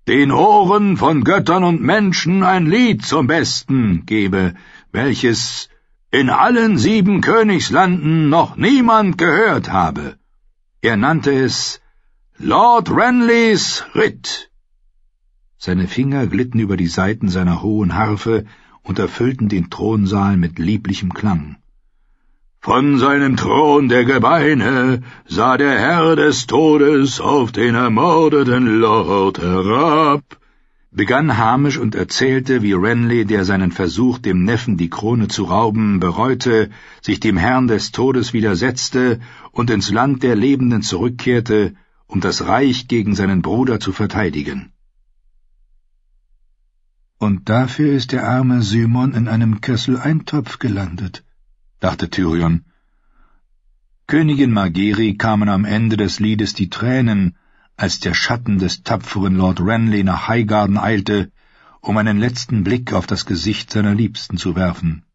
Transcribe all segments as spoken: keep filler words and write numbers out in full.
den Ohren von Göttern und Menschen ein Lied zum Besten gebe, welches in allen sieben Königslanden noch niemand gehört habe. Er nannte es Lord Renlys Ritt. Seine Finger glitten über die Saiten seiner hohen Harfe und erfüllten den Thronsaal mit lieblichem Klang. Von seinem Thron der Gebeine sah der Herr des Todes auf den ermordeten Lord herab, begann Hamish und erzählte, wie Renly, der seinen Versuch, dem Neffen die Krone zu rauben, bereute, sich dem Herrn des Todes widersetzte und ins Land der Lebenden zurückkehrte, um das Reich gegen seinen Bruder zu verteidigen. »Und dafür ist der arme Simon in einem Kessel Eintopf gelandet«, dachte Tyrion. Königin Margaery kamen am Ende des Liedes die Tränen, als der Schatten des tapferen Lord Renly nach Highgarden eilte, um einen letzten Blick auf das Gesicht seiner Liebsten zu werfen.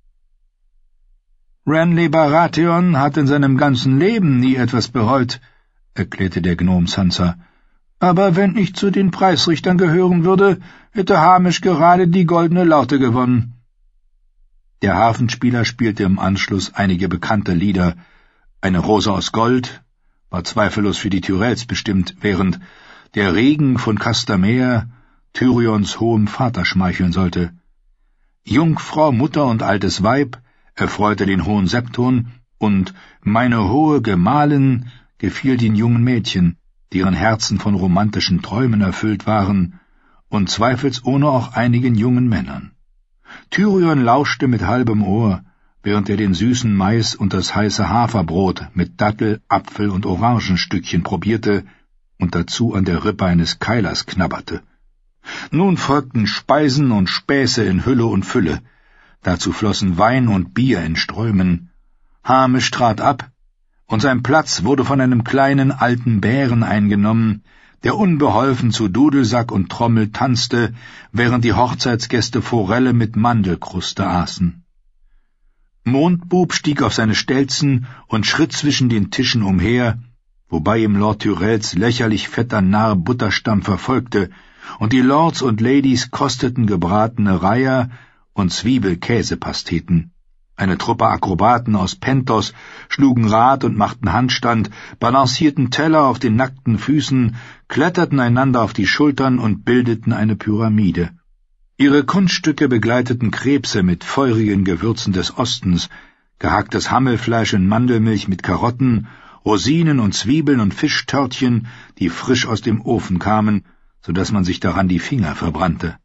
»Renly Baratheon hat in seinem ganzen Leben nie etwas bereut«, erklärte der Gnom Sansa. »Aber wenn ich zu den Preisrichtern gehören würde, hätte Hamish gerade die goldene Laute gewonnen.« Der Harfenspieler spielte im Anschluss einige bekannte Lieder. »Eine Rose aus Gold« war zweifellos für die Tyrells bestimmt, während »Der Regen von Castamere« Tyrions hohem Vater schmeicheln sollte. »Jungfrau, Mutter und altes Weib« erfreute den hohen Septon, und »Meine hohe Gemahlin« gefiel den jungen Mädchen, deren Herzen von romantischen Träumen erfüllt waren, und zweifelsohne auch einigen jungen Männern. Tyrion lauschte mit halbem Ohr, während er den süßen Mais und das heiße Haferbrot mit Dattel, Apfel und Orangenstückchen probierte und dazu an der Rippe eines Keilers knabberte. Nun folgten Speisen und Späße in Hülle und Fülle, dazu flossen Wein und Bier in Strömen. Hamish trat ab, und sein Platz wurde von einem kleinen alten Bären eingenommen, der unbeholfen zu Dudelsack und Trommel tanzte, während die Hochzeitsgäste Forelle mit Mandelkruste aßen. Mondbub stieg auf seine Stelzen und schritt zwischen den Tischen umher, wobei ihm Lord Tyrells lächerlich fetter Narr Butterstampfer folgte, und die Lords und Ladies kosteten gebratene Reiher und Zwiebel-Käsepasteten. Eine Truppe Akrobaten aus Pentos schlugen Rad und machten Handstand, balancierten Teller auf den nackten Füßen, kletterten einander auf die Schultern und bildeten eine Pyramide. Ihre Kunststücke begleiteten Krebse mit feurigen Gewürzen des Ostens, gehacktes Hammelfleisch in Mandelmilch mit Karotten, Rosinen und Zwiebeln und Fischtörtchen, die frisch aus dem Ofen kamen, so dass man sich daran die Finger verbrannte.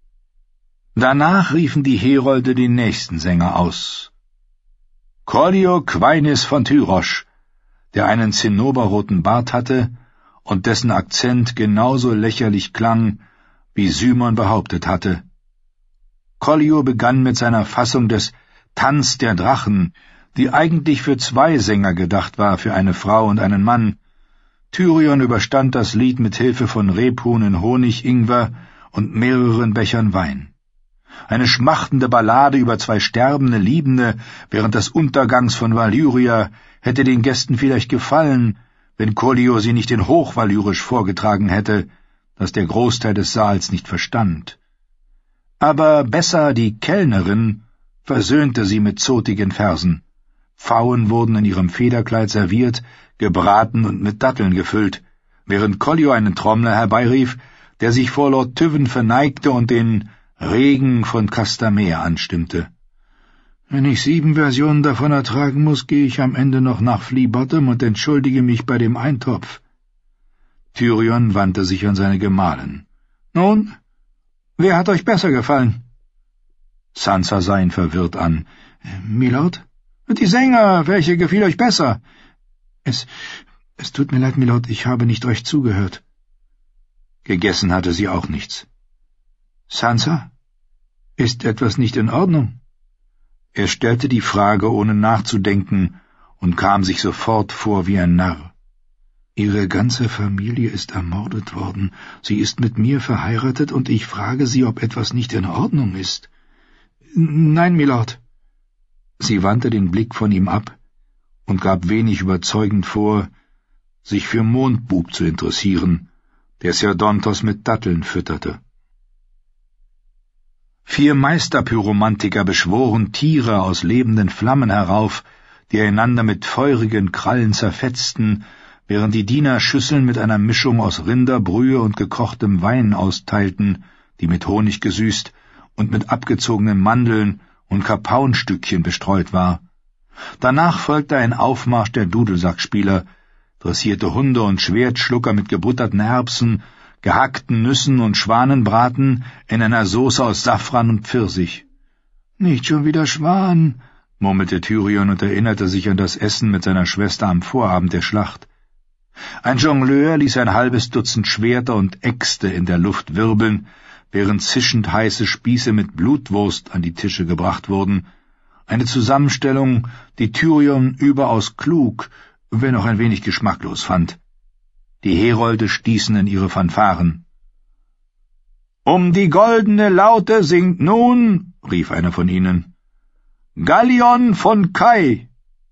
Danach riefen die Herolde den nächsten Sänger aus. Collio Quainis von Tyrosch, der einen zinnoberroten Bart hatte und dessen Akzent genauso lächerlich klang, wie Simon behauptet hatte. Collio begann mit seiner Fassung des Tanz der Drachen, die eigentlich für zwei Sänger gedacht war, für eine Frau und einen Mann. Tyrion überstand das Lied mit Hilfe von Rebhuhn in Honig, Ingwer und mehreren Bechern Wein. Eine schmachtende Ballade über zwei sterbende Liebende während des Untergangs von Valyria hätte den Gästen vielleicht gefallen, wenn Collio sie nicht in Hochvalyrisch vorgetragen hätte, das der Großteil des Saals nicht verstand. Aber Bessa, die Kellnerin, versöhnte sie mit zotigen Versen. Pfauen wurden in ihrem Federkleid serviert, gebraten und mit Datteln gefüllt, während Collio einen Trommler herbeirief, der sich vor Lord Tyven verneigte und den Regen von Castamere anstimmte. »Wenn ich sieben Versionen davon ertragen muss, gehe ich am Ende noch nach Flea Bottom und entschuldige mich bei dem Eintopf.« Tyrion wandte sich an seine Gemahlin. »Nun, wer hat euch besser gefallen?« Sansa sah ihn verwirrt an. »Milord? Die Sänger, welche gefiel euch besser?« »Es, es tut mir leid, Milord, ich habe nicht recht zugehört.« Gegessen hatte sie auch nichts. »Sansa, ist etwas nicht in Ordnung?« Er stellte die Frage, ohne nachzudenken, und kam sich sofort vor wie ein Narr. »Ihre ganze Familie ist ermordet worden. Sie ist mit mir verheiratet, und ich frage Sie, ob etwas nicht in Ordnung ist.« »Nein, Milord.« Sie wandte den Blick von ihm ab und gab wenig überzeugend vor, sich für Mondbub zu interessieren, der Theodontos mit Datteln fütterte. Vier Meisterpyromantiker beschworen Tiere aus lebenden Flammen herauf, die einander mit feurigen Krallen zerfetzten, während die Diener Schüsseln mit einer Mischung aus Rinderbrühe und gekochtem Wein austeilten, die mit Honig gesüßt und mit abgezogenen Mandeln und Kapauenstückchen bestreut war. Danach folgte ein Aufmarsch der Dudelsackspieler, dressierte Hunde und Schwertschlucker mit gebutterten Erbsen, gehackten Nüssen und Schwanenbraten in einer Sauce aus Safran und Pfirsich. »Nicht schon wieder Schwan«, murmelte Tyrion und erinnerte sich an das Essen mit seiner Schwester am Vorabend der Schlacht. Ein Jongleur ließ ein halbes Dutzend Schwerter und Äxte in der Luft wirbeln, während zischend heiße Spieße mit Blutwurst an die Tische gebracht wurden, eine Zusammenstellung, die Tyrion überaus klug, wenn auch ein wenig geschmacklos fand. Die Herolde stießen in ihre Fanfaren. »Um die goldene Laute singt nun«, rief einer von ihnen, »Gallion von Kai!«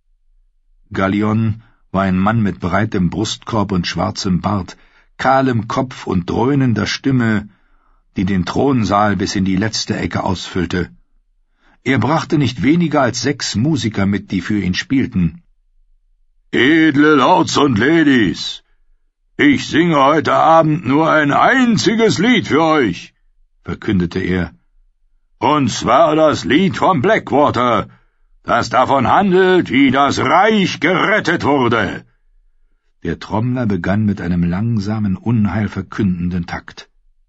Gallion war ein Mann mit breitem Brustkorb und schwarzem Bart, kahlem Kopf und dröhnender Stimme, die den Thronsaal bis in die letzte Ecke ausfüllte. Er brachte nicht weniger als sechs Musiker mit, die für ihn spielten. »Edle Lords und Ladies, ich singe heute Abend nur ein einziges Lied für euch«, verkündete er. »Und zwar das Lied vom Blackwater, das davon handelt, wie das Reich gerettet wurde.« Der Trommler begann mit einem langsamen, unheilverkündenden Takt.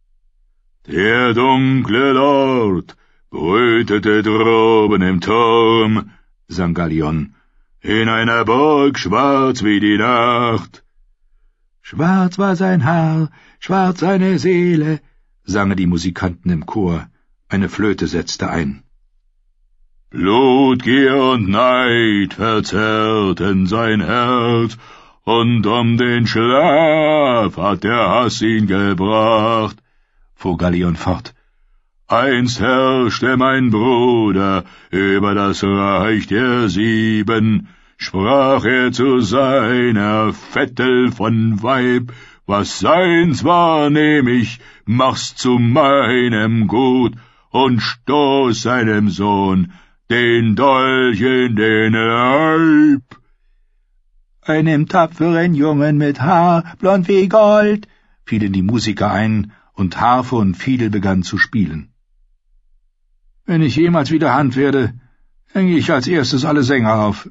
»Der dunkle Lord brütete droben im Turm«, sang Gallion, »in einer Burg schwarz wie die Nacht.« »Schwarz war sein Haar, schwarz seine Seele«, sangen die Musikanten im Chor. Eine Flöte setzte ein. »Blutgier und Neid verzerrten sein Herz, und um den Schlaf hat der Hass ihn gebracht«, fuhr Gallion fort. »Einst herrschte mein Bruder über das Reich der Sieben, sprach er zu seiner Vettel von Weib, was seins war, nehm ich, mach's zu meinem Gut, und stoß seinem Sohn den Dolch in den Leib.« »Einem tapferen Jungen mit Haar, blond wie Gold«, fielen die Musiker ein, und Harfe und Fiedel begannen zu spielen. »Wenn ich jemals wieder Hand werde, hänge ich als erstes alle Sänger auf«,